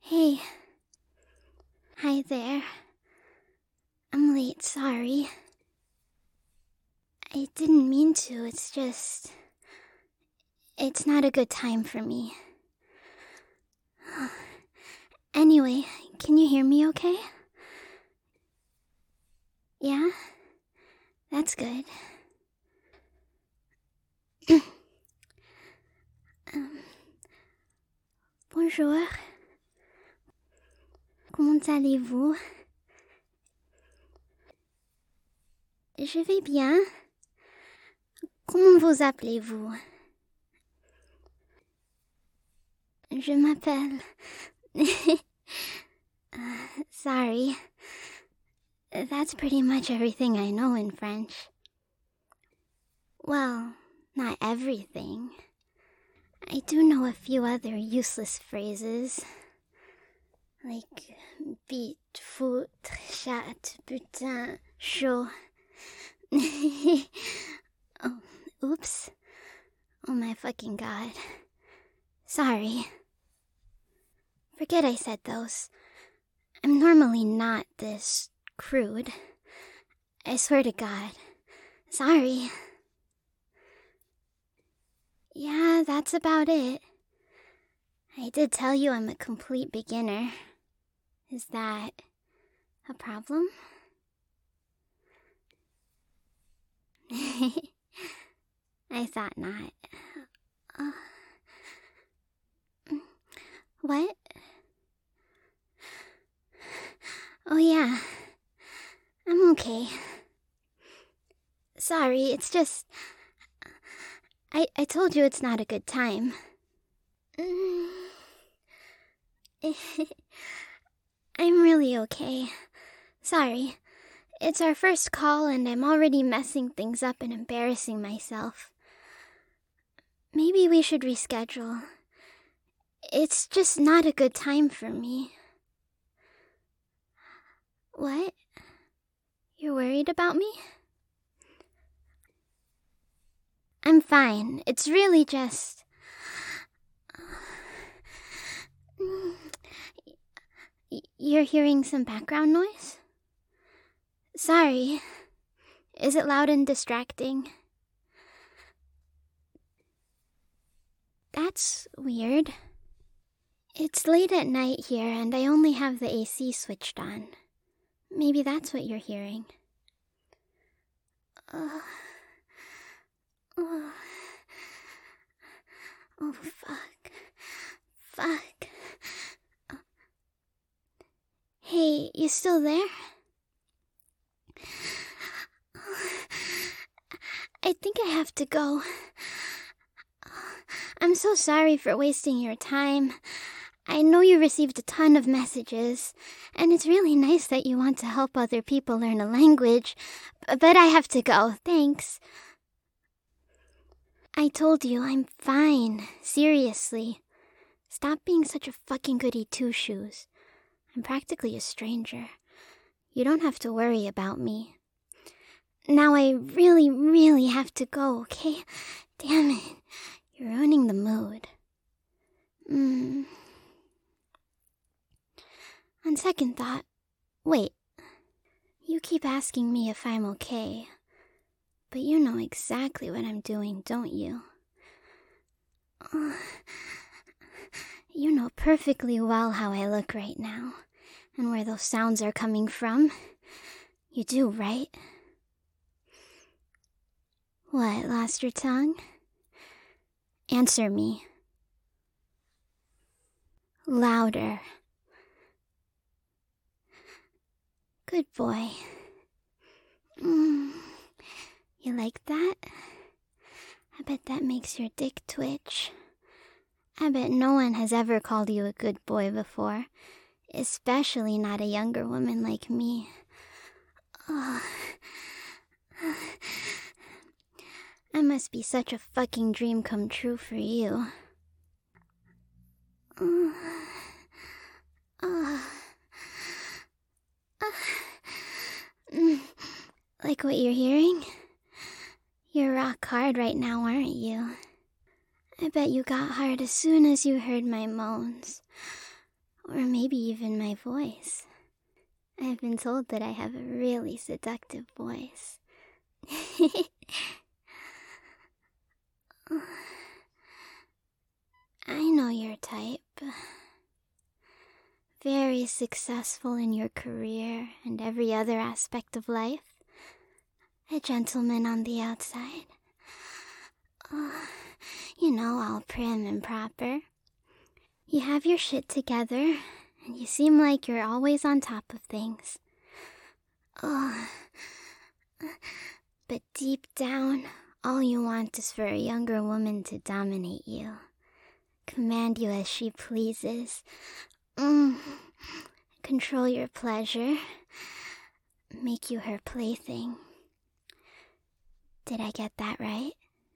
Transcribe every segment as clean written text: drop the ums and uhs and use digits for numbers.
Hey. Hi there. I'm late, sorry. I didn't mean to, it's just... It's not a good time for me. Anyway, can you hear me okay? Yeah? That's good. Bonjour. Comment allez-vous? Je vais bien. Comment vous appelez-vous? Je m'appelle... sorry. That's pretty much everything I know in French. Well, not everything. I do know a few other useless phrases. Like beat, foot, chat, putain, chaud. Oh, oops. Oh my fucking god. Sorry. Forget I said those. I'm normally not this crude. I swear to God. Sorry. Yeah, that's about it. I did tell you I'm a complete beginner. Is that a problem? I thought not. What? Oh yeah. I'm okay. Sorry, it's just... I told you it's not a good time. I'm really okay. Sorry. It's our first call and I'm already messing things up and embarrassing myself. Maybe we should reschedule. It's just not a good time for me. What? You're worried about me? I'm fine. It's really just... You're hearing some background noise? Sorry. Is it loud and distracting? That's weird. It's late at night here and I only have the AC switched on. Maybe that's what you're hearing. Oh, fuck. Fuck. Hey, you still there? I think I have to go. I'm so sorry for wasting your time. I know you received a ton of messages, and it's really nice that you want to help other people learn a language, but I have to go. Thanks. I told you, I'm fine. Seriously. Stop being such a fucking goody two-shoes. I'm practically a stranger. You don't have to worry about me. Now I really, really have to go, okay? Damn it. You're ruining the mood. On second thought, wait. You keep asking me if I'm okay, but you know exactly what I'm doing, don't you? You know perfectly well how I look right now, and where those sounds are coming from. You do, right? What, lost your tongue? Answer me. Louder. Good boy. You like that? I bet that makes your dick twitch. I bet no one has ever called you a good boy before, especially not a younger woman like me. Oh. I must be such a fucking dream come true for you. Like what you're hearing? You're rock hard right now, aren't you? I bet you got hard as soon as you heard my moans. Or maybe maybe even my voice. I've been told that I have a really seductive voice. I know your type. Very successful in your career and every other aspect of life. A gentleman on the outside. You know, all prim and proper. You have your shit together, and you seem like you're always on top of things. But deep down, all you want is for a younger woman to dominate you. Command you as she pleases. Control your pleasure. Make you her plaything. Did I get that right?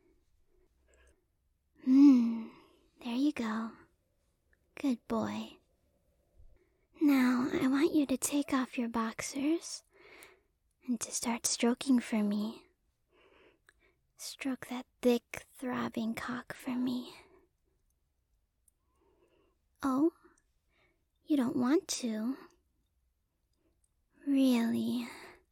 There you go. Good boy. Now, I want you to take off your boxers and to start stroking for me. Stroke that thick, throbbing cock for me. Oh? You don't want to? Really?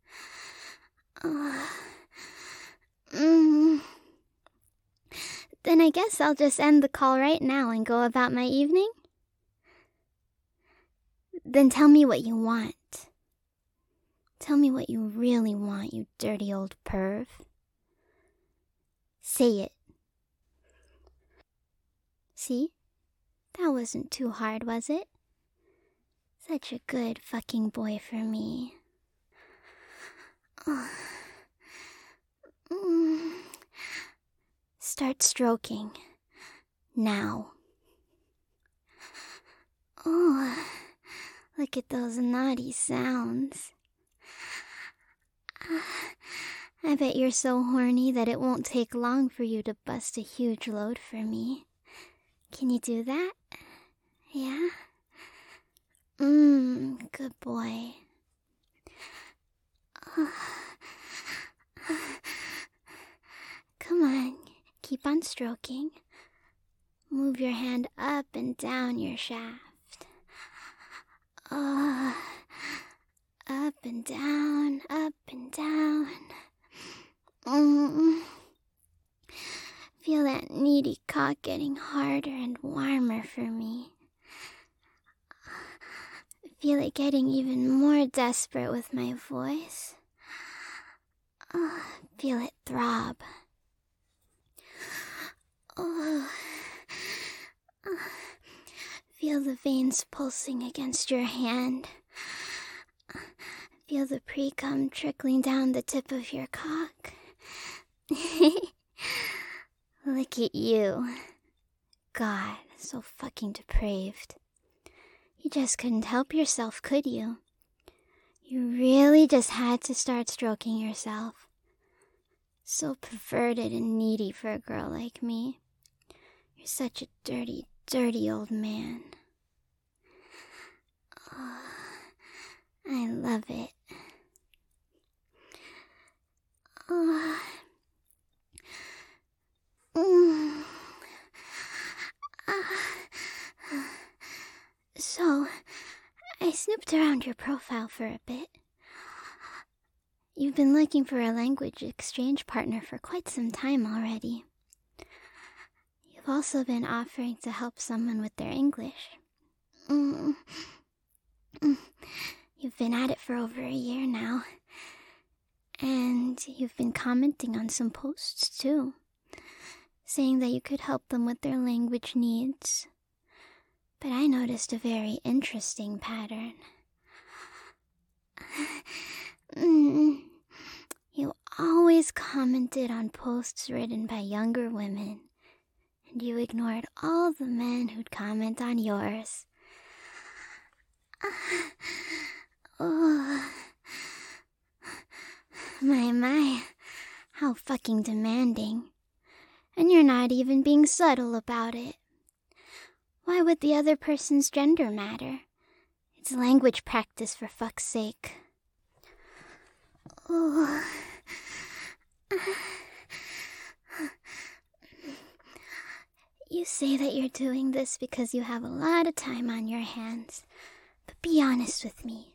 Then I guess I'll just end the call right now and go about my evening? Then tell me what you want. Tell me what you really want, you dirty old perv. Say it. See? That wasn't too hard, was it? Such a good fucking boy for me. Start stroking. Now. Look at those naughty sounds. I bet you're so horny that it won't take long for you to bust a huge load for me. Can you do that? Yeah? Good boy. Come on, keep on stroking. Move your hand up and down your shaft. Up and down, up and down. Feel that needy cock getting harder and warmer for me. Feel it getting even more desperate with my voice. Feel it throb. Feel the veins pulsing against your hand. Feel the pre-cum trickling down the tip of your cock. Look at you. God, so fucking depraved. You just couldn't help yourself, could you? You really just had to start stroking yourself. So perverted and needy for a girl like me. You're such a dirty, dirty old man. I love it. So, I snooped around your profile for a bit. You've been looking for a language exchange partner for quite some time already. You've also been offering to help someone with their English. You've been at it for over a year now. And you've been commenting on some posts too, saying that you could help them with their language needs. But I noticed a very interesting pattern. You always commented on posts written by younger women, and you ignored all the men who'd comment on yours. My, how fucking demanding. And you're not even being subtle about it. Why would the other person's gender matter? It's language practice, for fuck's sake. You say that you're doing this because you have a lot of time on your hands. Be honest with me.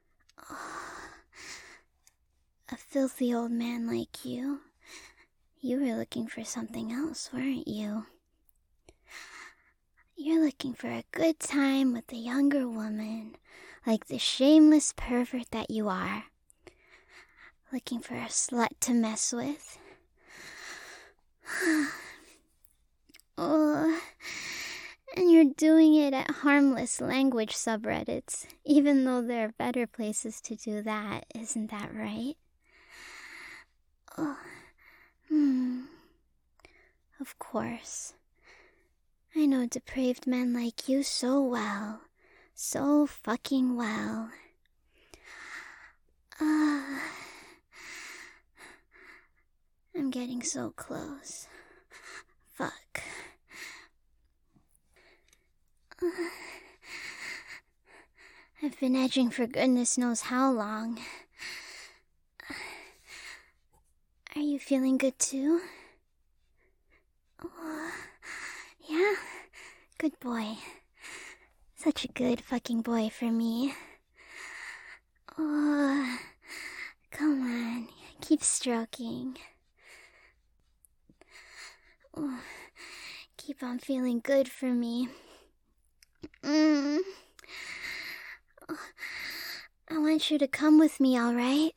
A filthy old man like you. You were looking for something else, weren't you? You're looking for a good time with a younger woman, like the shameless pervert that you are. Looking for a slut to mess with. Oh, and you're doing it at harmless language subreddits, even though there are better places to do that, isn't that right? Oh, Of course. I know depraved men like you so well. So fucking well. I'm getting so close. Fuck. I've been edging for goodness knows how long. Are you feeling good too? Oh, yeah? Good boy. Such a good fucking boy for me. Oh, come on. Keep stroking. Oh, keep on feeling good for me. Oh, I want you to come with me, alright?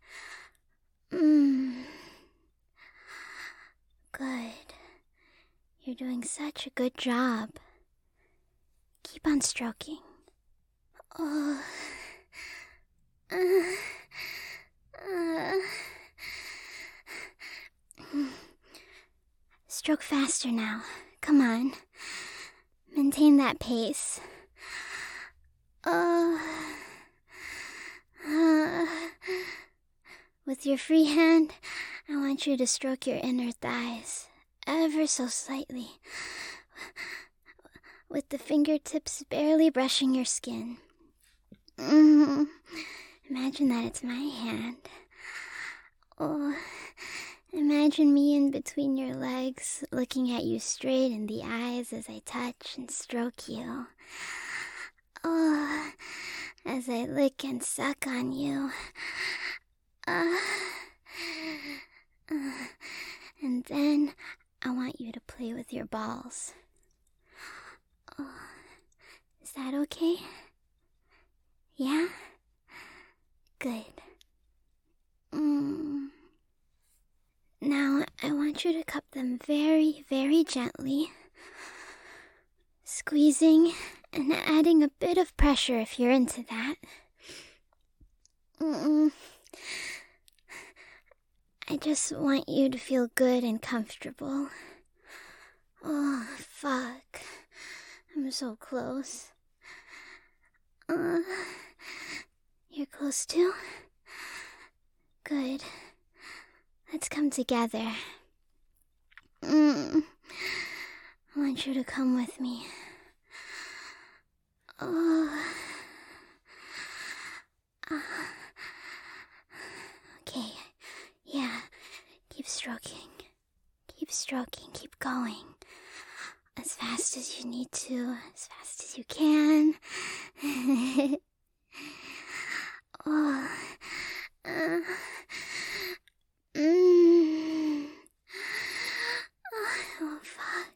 Good. You're doing such a good job. Keep on stroking. Oh. Stroke faster now. Come on. Maintain that pace. With your free hand, I want you to stroke your inner thighs, ever so slightly, with the fingertips barely brushing your skin. Imagine that it's my hand. Oh, imagine me in between your legs, looking at you straight in the eyes as I touch and stroke you. Oh, as I lick and suck on you. And then I want you to play with your balls. Oh, is that okay? Yeah? Good. Now I want you to cup them very, very gently, squeezing and adding a bit of pressure if you're into that. I just want you to feel good and comfortable. Oh, fuck. I'm so close. You're close too? Good. Let's come together. I want you to come with me. Okay. Yeah. Keep stroking. Keep stroking. Keep going. As fast as you need to. As fast as you can. Oh, fuck.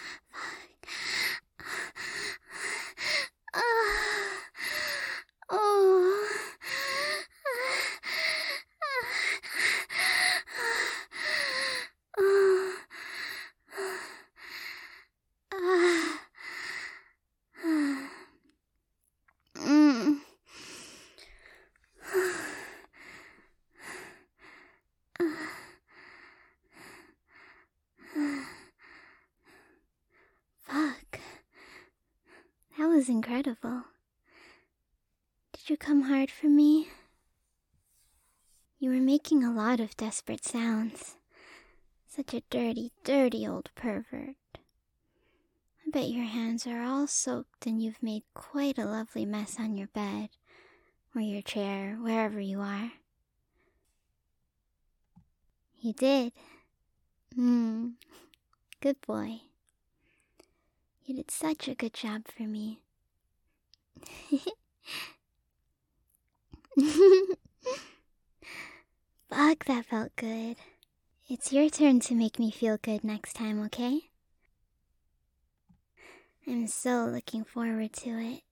Fuck. That was incredible. Did you come hard for me? You were making a lot of desperate sounds. Such a dirty, dirty old pervert. I bet your hands are all soaked and you've made quite a lovely mess on your bed, or your chair, wherever you are. You did. Good boy. You did such a good job for me. Heck, that felt good. It's your turn to make me feel good next time, okay? I'm so looking forward to it.